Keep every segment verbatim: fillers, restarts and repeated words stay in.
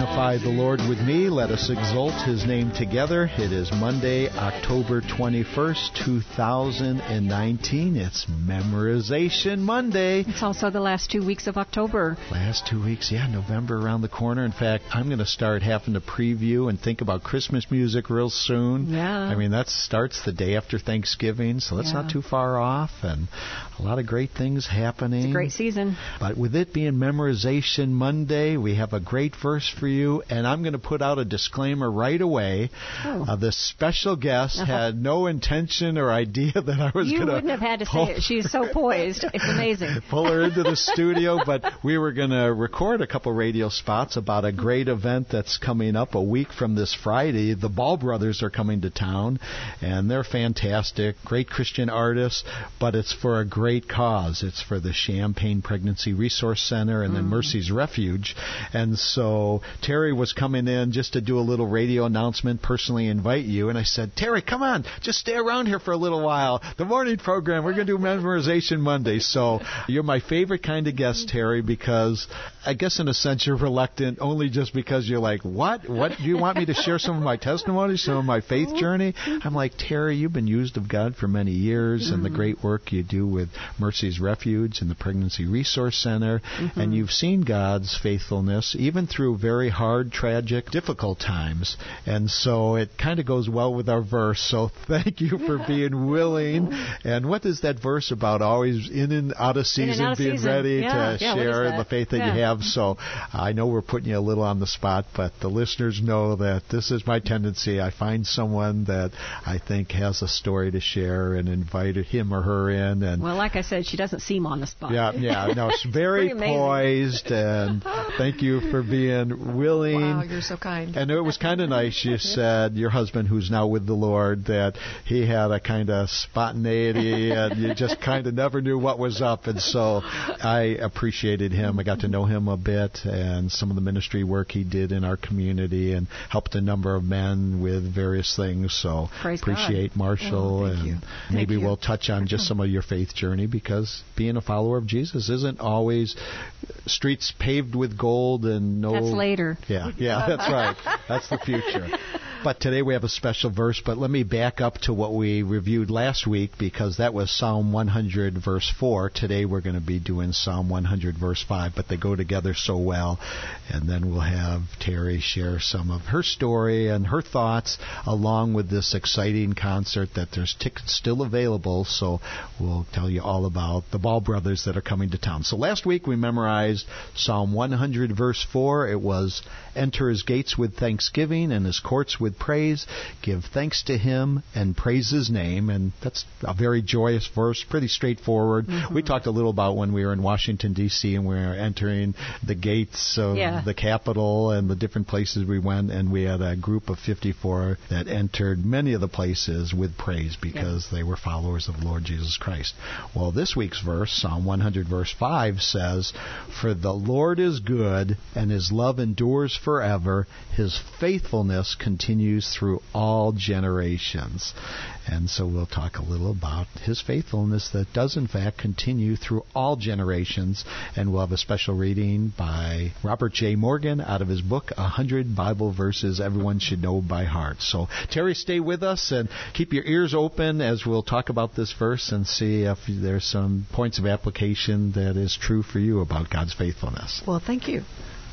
Magnify the Lord with me. Let us exalt His name together. It is Monday, October twenty-first, two thousand nineteen. It's Memorization Monday. It's also the last two weeks of October. Last two weeks, yeah, November around the corner. In fact, I'm going to start having to preview and think about Christmas music real soon. Yeah. I mean, that starts the day after Thanksgiving, so that's yeah. not too far off, and a lot of great things happening. It's a great season. But with it being Memorization Monday, we have a great verse for you, and I'm going to put out a disclaimer right away. Oh. Uh, this special guest uh-huh. had no intention or idea that I was going to... You wouldn't have had to say it. She's so poised. It's amazing. Pull her into the studio, but we were going to record a couple radio spots about a great event that's coming up a week from this Friday. The Ball Brothers are coming to town, and they're fantastic, great Christian artists, but it's for a great cause. It's for the Champaign Pregnancy Resource Center and mm. then Mercy's Refuge. And so Terry was coming in just to do a little radio announcement, personally invite you. And I said, Terry, come on, just stay around here for a little while. The morning program, we're going to do Memorization Monday. So you're my favorite kind of guest, Terry, because I guess in a sense you're reluctant only just because you're like, what? What? Do you want me to share some of my testimony, some of my faith journey? I'm like, Terry, you've been used of God for many years mm-hmm. and the great work you do with Mercy's Refuge and the Pregnancy Resource Center. Mm-hmm. And you've seen God's faithfulness even through very hard, tragic, difficult times. And so it kind of goes well with our verse. So thank you for being willing. And what is that verse about? Always in and out of season, out of being season. ready yeah. to yeah, share the faith that yeah. you have. So I know we're putting you a little on the spot, but the listeners know that this is my tendency. I find someone that I think has a story to share and invite him or her in. And well, like I said, she doesn't seem on the spot. Yeah, yeah. No, she's very poised, and thank you for being willing. Wow, you're so kind. And it was kind of nice. You said your husband, who's now with the Lord, that he had a kind of spontaneity, and you just kind of never knew what was up. And so I appreciated him. I got to know him a bit, and some of the ministry work he did in our community, and helped a number of men with various things. So Praise appreciate God. Marshall, oh, and you. maybe you. we'll touch on just some of your faith journey, because being a follower of Jesus isn't always streets paved with gold and no... That's later. Yeah, yeah, that's right. That's the future. But today we have a special verse, but let me back up to what we reviewed last week, because that was Psalm one hundred, verse four. Today we're going to be doing Psalm one hundred, verse five, but they go together so well. And then we'll have Terry share some of her story and her thoughts, along with this exciting concert that there's tickets still available, so we'll tell you all about the Ball Brothers that are coming to town. So last week we memorized Psalm one hundred, verse four. It was, enter his gates with thanksgiving and his courts with praise. Give thanks to him and praise his name. And that's a very joyous verse, pretty straightforward. Mm-hmm. We talked a little about when we were in Washington, D C, and we were entering the gates of yeah. the Capitol and the different places we went, and we had a group of fifty-four that entered many of the places with praise because yeah. they were followers of the Lord Jesus Christ. Well, this week's verse, Psalm one hundred, verse five, says, for the Lord is good, and his love endures forever. His faithfulness continues through all generations. And so we'll talk a little about his faithfulness that does in fact continue through all generations. And we'll have a special reading by Robert J. Morgan out of his book, one hundred Bible Verses Everyone Should Know by Heart. So Terry, stay with us and keep your ears open as we'll talk about this verse and see if there's some points of application that is true for you about God's faithfulness. Well, thank you.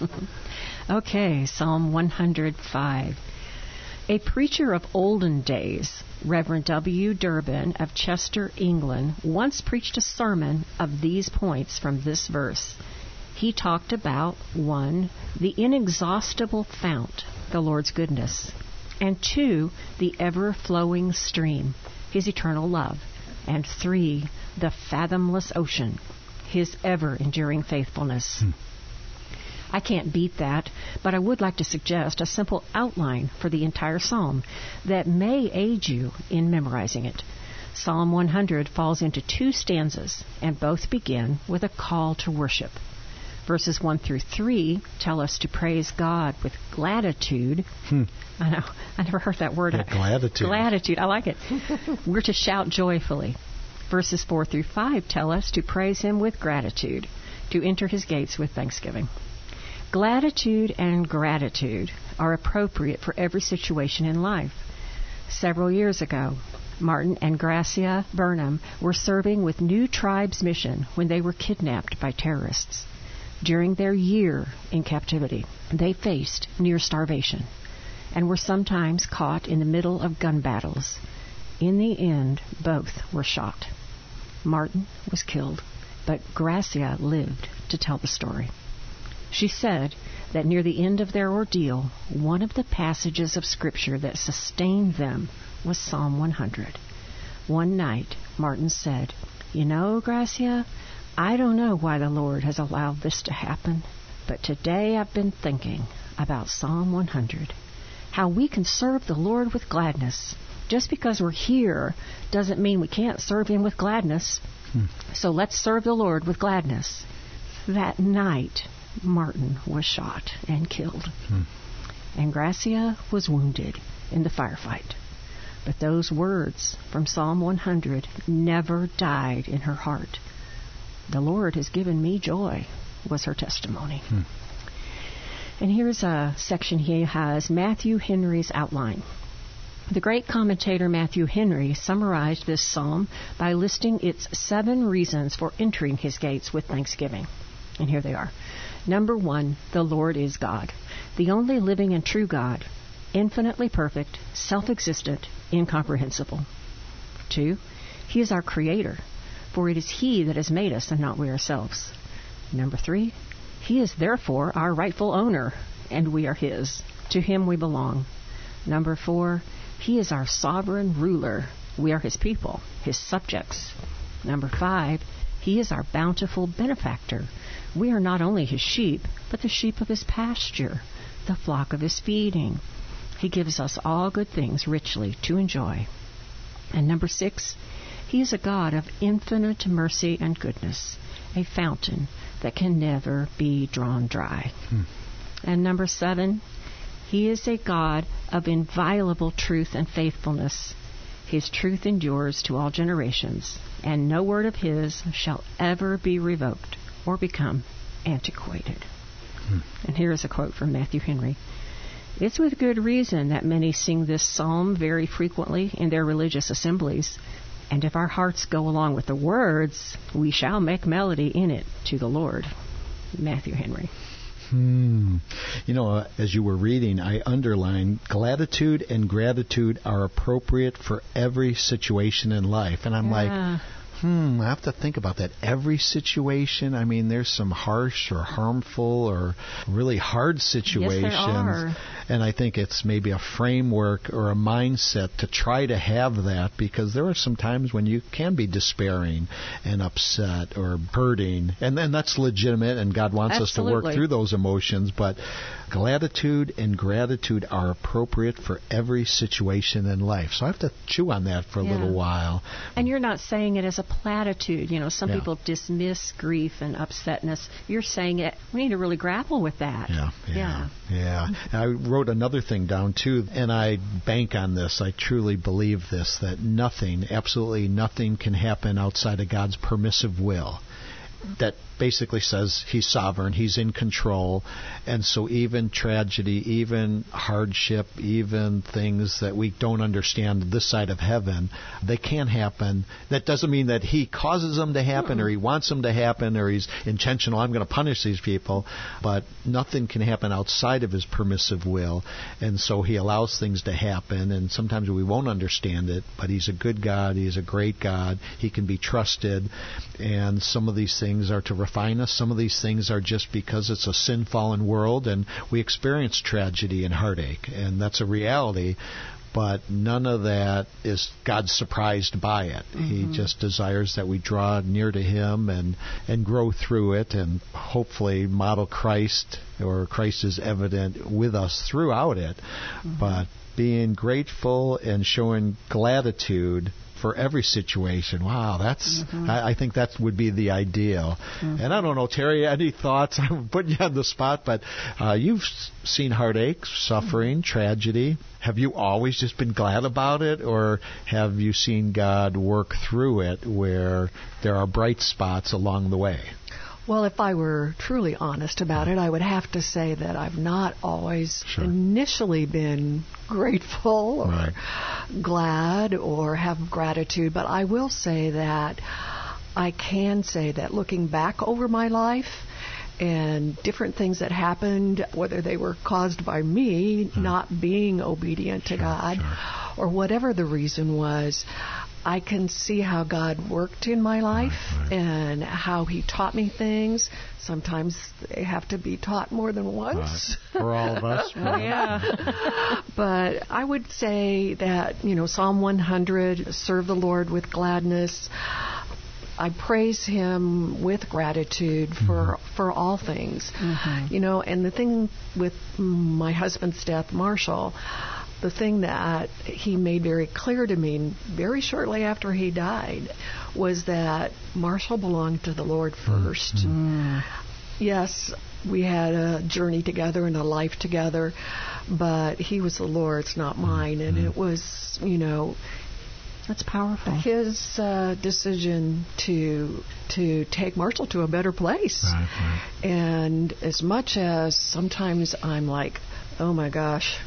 Okay, Psalm one hundred five. A preacher of olden days, Reverend W. Durbin of Chester, England, once preached a sermon of these points from this verse. He talked about, one, the inexhaustible fount, the Lord's goodness, and two, the ever-flowing stream, his eternal love, and three, the fathomless ocean, his ever-enduring faithfulness. Hmm. I can't beat that, but I would like to suggest a simple outline for the entire psalm that may aid you in memorizing it. Psalm one hundred falls into two stanzas, and both begin with a call to worship. Verses one through three tell us to praise God with gratitude. Hmm. I know, I never heard that word. Yeah, gratitude. Gratitude, I like it. We're to shout joyfully. Verses four through five tell us to praise him with gratitude, to enter his gates with thanksgiving. Gratitude and gratitude are appropriate for every situation in life. Several years ago, Martin and Gracia Burnham were serving with New Tribes Mission when they were kidnapped by terrorists. During their year in captivity, they faced near starvation and were sometimes caught in the middle of gun battles. In the end, both were shot. Martin was killed, but Gracia lived to tell the story. She said that near the end of their ordeal, one of the passages of Scripture that sustained them was Psalm one hundred. One night, Martin said, "You know, Gracia, I don't know why the Lord has allowed this to happen, but today I've been thinking about Psalm one hundred, how we can serve the Lord with gladness. Just because we're here doesn't mean we can't serve Him with gladness. Hmm. So let's serve the Lord with gladness." That night, Martin was shot and killed, hmm. and Gracia was wounded in the firefight. But those words from Psalm one hundred never died in her heart. "The Lord has given me joy," was her testimony. Hmm. And here's a section he has, Matthew Henry's outline. The great commentator Matthew Henry summarized this psalm by listing its seven reasons for entering His gates with thanksgiving. And here they are. Number one, the Lord is God, the only living and true God, infinitely perfect, self-existent, incomprehensible. Two, He is our Creator, for it is He that has made us and not we ourselves. Number three, He is therefore our rightful owner, and we are His. To Him we belong. Number four, He is our sovereign ruler. We are His people, His subjects. Number five, He is our bountiful benefactor. We are not only His sheep, but the sheep of His pasture, the flock of His feeding. He gives us all good things richly to enjoy. And number six, He is a God of infinite mercy and goodness, a fountain that can never be drawn dry. Hmm. And number seven, He is a God of inviolable truth and faithfulness. His truth endures to all generations, and no word of His shall ever be revoked or become antiquated. Hmm. And here is a quote from Matthew Henry. It's with good reason that many sing this psalm very frequently in their religious assemblies, and if our hearts go along with the words, we shall make melody in it to the Lord. Matthew Henry. Hmm. You know, uh, as you were reading, I underlined, gratitude and gratitude are appropriate for every situation in life. And I'm yeah. like, hmm, I have to think about that. Every situation, I mean, there's some harsh or harmful or really hard situations. Yes, there are. And I think it's maybe a framework or a mindset to try to have that, because there are some times when you can be despairing and upset or hurting. And then that's legitimate, and God wants Absolutely. us to work through those emotions. But gratitude and gratitude are appropriate for every situation in life. So I have to chew on that for a yeah. little while. And you're not saying it as a platitude. You know, some yeah. people dismiss grief and upsetness. You're saying it. We need to really grapple with that. Yeah, yeah, yeah. yeah. I wrote another thing down, too, and I bank on this. I truly believe this, that nothing, absolutely nothing can happen outside of God's permissive will. That basically says He's sovereign, He's in control, and so even tragedy, even hardship, even things that we don't understand this side of heaven, they can happen. That doesn't mean that He causes them to happen, or He wants them to happen, or He's intentional, I'm going to punish these people, but nothing can happen outside of His permissive will, and so He allows things to happen, and sometimes we won't understand it, but He's a good God, He's a great God, He can be trusted, and some of these things are to refine us. Some of these things are just because it's a sin-fallen world, and we experience tragedy and heartache, and that's a reality. But none of that is God surprised by it. Mm-hmm. He just desires that we draw near to Him and, and grow through it, and hopefully model Christ, or Christ is evident with us throughout it. Mm-hmm. But being grateful and showing gratitude for every situation. Wow, that's. Mm-hmm. I, I think that would be the ideal. Mm-hmm. And I don't know, Terry, any thoughts? I'm putting you on the spot, but uh, you've seen heartache, suffering, mm-hmm. tragedy. Have you always just been glad about it, or have you seen God work through it where there are bright spots along the way? Well, if I were truly honest about it, I would have to say that I've not always Sure. initially been grateful or Right. glad or have gratitude, but I will say that I can say that looking back over my life and different things that happened, whether they were caused by me not being obedient to Sure, God sure. or whatever the reason was, I can see how God worked in my life Right, right. and how He taught me things. Sometimes they have to be taught more than once. Right. For all of us. Oh, yeah. But I would say that, you know, Psalm one hundred, serve the Lord with gladness. I praise Him with gratitude for for all things. Mhm. You know, and the thing with my husband's death, Marshall, the thing that he made very clear to me very shortly after he died was that Marshall belonged to the Lord first. Mm. Yes, we had a journey together and a life together, but he was the Lord's, not mine. And it was, you know, That's powerful. his uh, decision to to take Marshall to a better place. Right, right. And as much as sometimes I'm like, oh my gosh,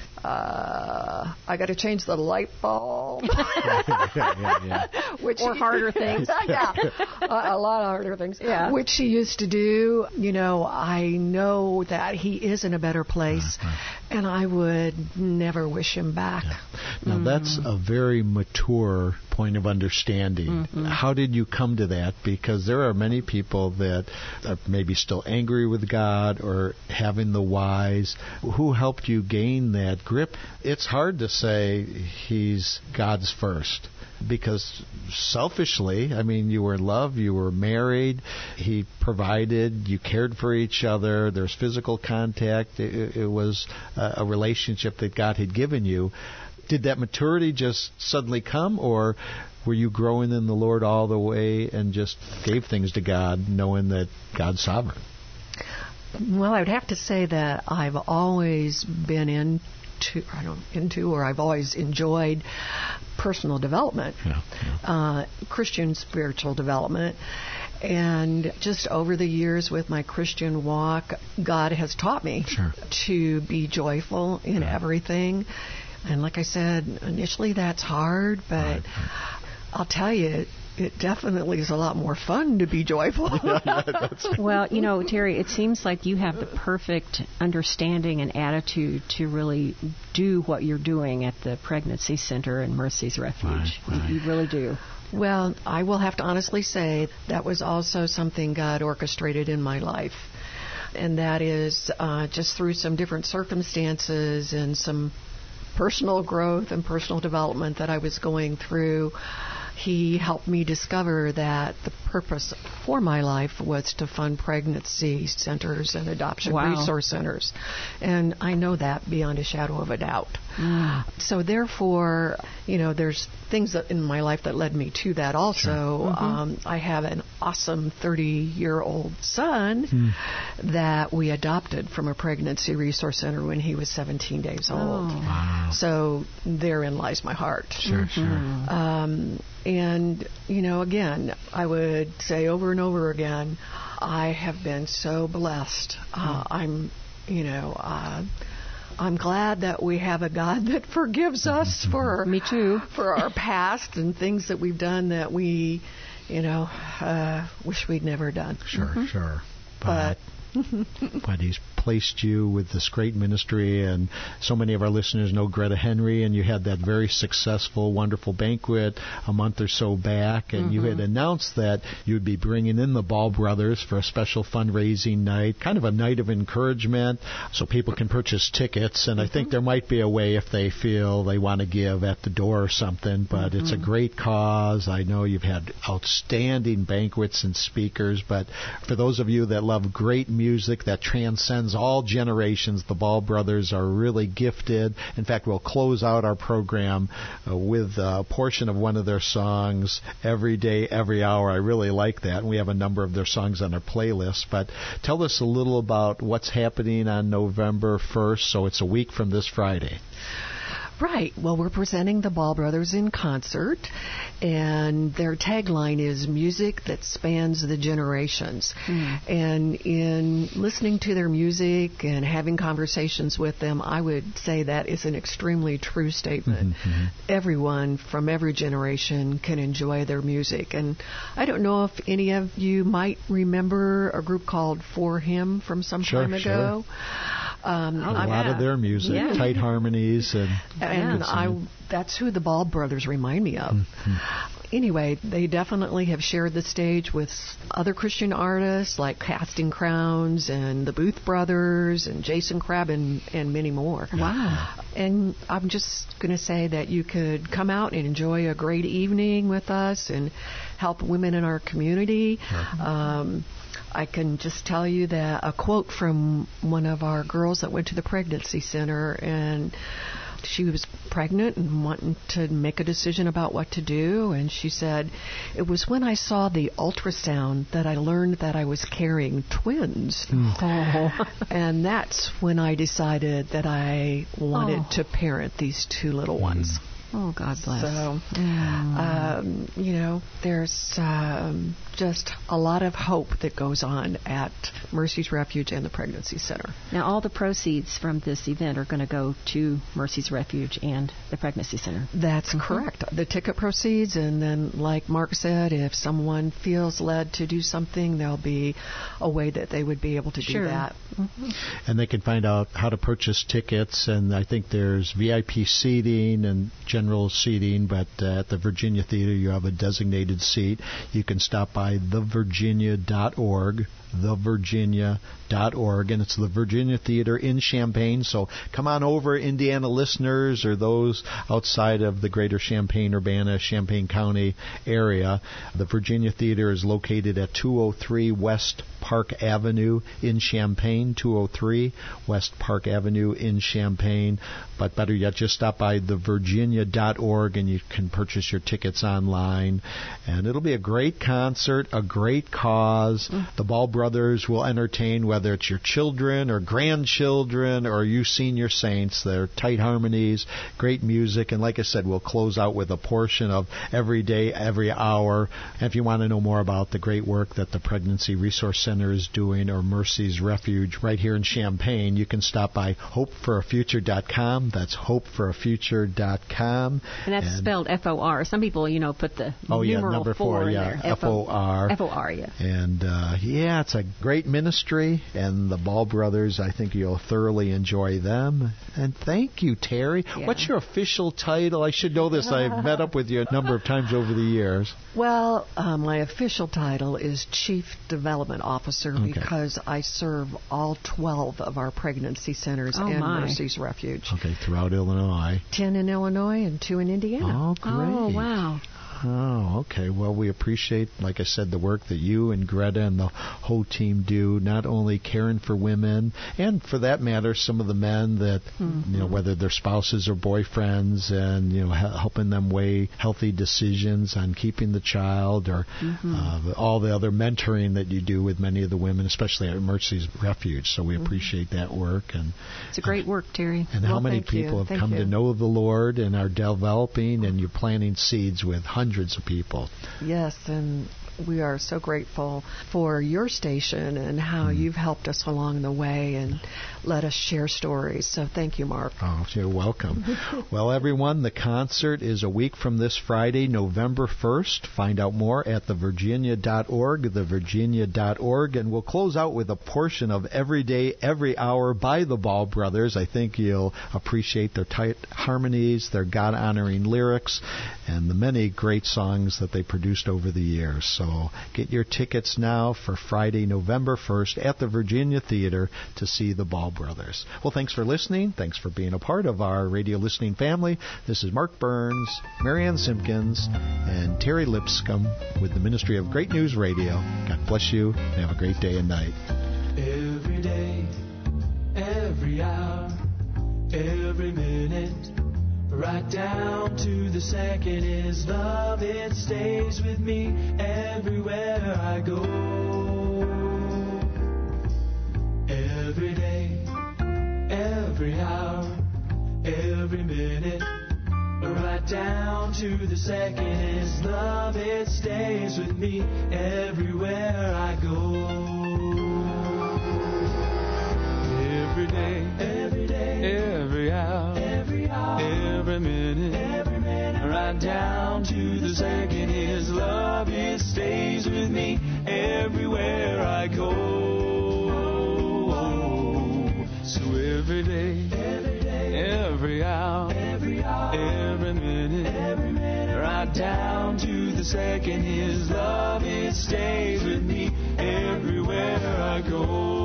uh, I got to change the light bulb. yeah, yeah, yeah. Which Or he- harder things. yeah, a, a lot of harder things. Yeah. Which he used to do. You know, I know that he is in a better place, Right, right. and I would never wish him back. Now, that's a very mature point of understanding. How did you come to that? Because there are many people that are maybe still angry with God or having the whys. Who helped you gain that grip? It's hard to say He's God's first. Because selfishly, I mean, you were in love, you were married, He provided, you cared for each other, there's physical contact, it, it was a, a relationship that God had given you. Did that maturity just suddenly come, or were you growing in the Lord all the way and just gave things to God, knowing that God's sovereign? Well, I would have to say that I've always been into, I don't into, or I've always enjoyed personal development, Yeah, yeah. uh, Christian spiritual development. And just over the years with my Christian walk, God has taught me Sure. to be joyful in Yeah. everything. And like I said, initially that's hard, but Right, I'll tell you, it definitely is a lot more fun to be joyful. Well, you know, Terry, it seems like you have the perfect understanding and attitude to really do what you're doing at the Pregnancy Center and Mercy's Refuge. Right, right. You, you really do. Well, I will have to honestly say that was also something God orchestrated in my life. And that is uh, just through some different circumstances and some personal growth and personal development that I was going through. He helped me discover that the purpose for my life was to fund pregnancy centers and adoption Wow. resource centers. And I know that beyond a shadow of a doubt. Mm. So therefore, you know, there's things that in my life that led me to that also. Mm-hmm. Um, I have an awesome thirty-year-old son that we adopted from a pregnancy resource center when he was seventeen days old. Oh. Wow. So therein lies my heart. Sure, sure. Um, and, you know, again, I would say over and over again, I have been so blessed. Uh, I'm, you know, uh, I'm glad that we have a God that forgives us for Me too. for our past and things that we've done that we, you know, uh, wish we'd never done. Sure, sure. But but He's placed you with this great ministry, and so many of our listeners know Greta Henry, and you had that very successful, wonderful banquet a month or so back, and you had announced that you'd be bringing in the Ball brothers for a special fundraising night, kind of a night of encouragement, so people can purchase tickets, and I think there might be a way if they feel they want to give at the door or something, but it's a great cause. I know you've had outstanding banquets and speakers, but for those of you that love great music that transcends all generations, the Ball brothers are really gifted. In fact, we'll close out our program uh, with a portion of one of their songs, Every Day, Every Hour. I really like that, and we have a number of their songs on our playlist. But tell us a little about what's happening on November first, so it's a week from this Friday. Right. Well, we're presenting the Ball Brothers in concert, and their tagline is music that spans the generations. Mm. And in listening to their music and having conversations with them, I would say that is an extremely true statement. Mm-hmm. Everyone from every generation can enjoy their music. And I don't know if any of you might remember a group called For Him from some sure, time ago. Sure. Um, a lot yeah. of their music, yeah. tight harmonies, and and I that's who the Ball Brothers remind me of. Mm-hmm. Anyway, they definitely have shared the stage with other Christian artists like Casting Crowns and the Booth Brothers and Jason Crabb and, and many more. Wow. And I'm just going to say that you could come out and enjoy a great evening with us and help women in our community. Mm-hmm. Um, I can just tell you that a quote from one of our girls that went to the pregnancy center, and she was pregnant and wanting to make a decision about what to do, and she said, "It was when I saw the ultrasound that I learned that I was carrying twins." Mm. Oh. And that's when I decided that I wanted oh. to parent these two little ones. Oh, God bless. So, mm. um, you know, there's um, just a lot of hope that goes on at Mercy's Refuge and the Pregnancy Center. Now, all the proceeds from this event are going to go to Mercy's Refuge and the Pregnancy Center. That's mm-hmm. correct. The ticket proceeds, and then, like Mark said, if someone feels led to do something, there'll be a way that they would be able to sure. do that. Mm-hmm. And they can find out how to purchase tickets, and I think there's V I P seating and general seating, but uh, at the Virginia Theater you have a designated seat. You can stop by the virginia dot org, the virginia dot org, and it's the Virginia Theater in Champaign. So come on over, Indiana listeners or those outside of the greater Champaign-Urbana, Champaign County area. The Virginia Theater is located at two oh three West Park Avenue in Champaign, two oh three West Park Avenue in Champaign. But better yet, just stop by the virginia dot org and you can purchase your tickets online. And it'll be a great concert, a great cause. Mm. The Ball Brothers will entertain, whether it's your children or grandchildren or you senior saints. They're tight harmonies, great music, and like I said, we'll close out with a portion of Every Day, Every Hour. And if you want to know more about the great work that the Pregnancy Resource Center is doing or Mercy's Refuge right here in Champaign, you can stop by hope for a future dot com. That's hope for a future dot com. And that's and spelled F O R. Some people, you know, put the oh, yeah, numeral number four, four, in yeah, there. F O R. F O R, yeah. And, uh, yeah, it's a great ministry, and the Ball Brothers, I think you'll thoroughly enjoy them. And thank you, Terry. Yeah. What's your official title? I should know this. I've met up with you a number of times over the years. Well, uh, my official title is Chief Development Officer okay. because I serve all twelve of our pregnancy centers oh and my. Mercy's Refuge. Okay, throughout Illinois. Ten in Illinois and two in Indiana. Oh, great. Oh, wow. Oh, okay. Well, we appreciate, like I said, the work that you and Greta and the whole team do, not only caring for women, and for that matter, some of the men that, mm-hmm. you know, whether they're spouses or boyfriends, and, you know, helping them weigh healthy decisions on keeping the child, or mm-hmm. uh, all the other mentoring that you do with many of the women, especially at Mercy's Refuge. So we mm-hmm. appreciate that work. And it's a great work, Terry. And well, how many people you. have thank come you. to know the Lord and are developing, and you're planting seeds with hundreds of people. Yes, and we are so grateful for your station and how mm. you've helped us along the way and let us share stories. So thank you, Mark. Oh, you're welcome. Well, everyone, the concert is a week from this Friday, November first. Find out more at the virginia dot org, the virginia dot org, and we'll close out with a portion of Every Day, Every Hour by the Ball Brothers. I think you'll appreciate their tight harmonies, their God-honoring lyrics, and the many great songs that they produced over the years. So So get your tickets now for Friday, November first at the Virginia Theater to see the Ball Brothers. Well, thanks for listening. Thanks for being a part of our radio listening family. This is Mark Burns, Marianne Simpkins, and Terry Lipscomb with the Ministry of Great News Radio. God bless you, and have a great day and night. Every day, every hour, every minute, right down to the second is love. It stays with me everywhere I go. Every day, every hour, every minute. right down to the second. His love, it stays with me everywhere I go. Every day, every day, every hour, every hour, every minute, every minute, right down to the second. His love, it stays with me everywhere I go. So every day, every day, every hour, every hour, every minute, every minute, right down to the second. His love, it stays with me everywhere I go.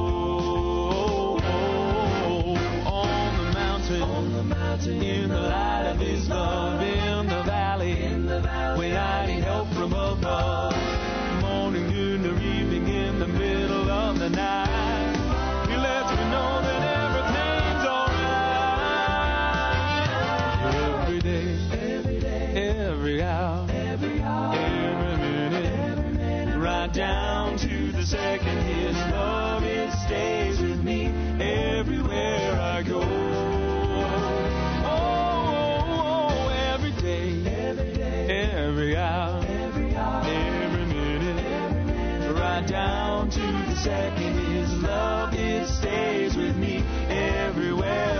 On the mountain, in the light of His love, in the valley, in the valley, when I need help from above, morning, noon, or evening, in the middle of the night, He lets me know that everything's alright. Every day, every day, every hour, every hour, every minute, every minute, right down to the second. His love, it stays with me everywhere I go. Every hour, every hour, every minute, every minute, right down to the second. His love, it stays with me everywhere